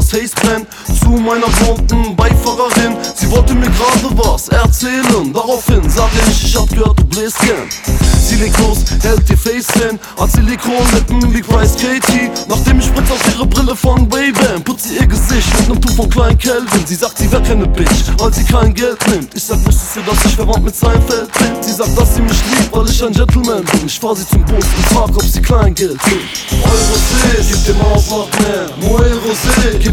das Face brennt. Zu meiner blonden Beifahrerin, sie wollte mir gerade was erzählen. Daraufhin sagte ich hab gehört, du bläst gern. Sie legt los, hält ihr Face hin, hat Silikonlippen wie Price Katie. Nachdem ich spritz auf ihre Brille von Ray-Ban, putzt sie ihr Gesicht mit nem Tuch von Klein Calvin. Sie sagt, sie wär keine Bitch, weil sie kein Geld nimmt. Ich sag, wusstest du, dass ich verwandt mit Seinfeld bin? Sie sagt, dass sie mich liebt, weil ich ein Gentleman bin. Ich fahr sie zum Bus und frag, ob sie Kleingeld will. Euro C, gib dem Aufwach mehr. Moe Rosé,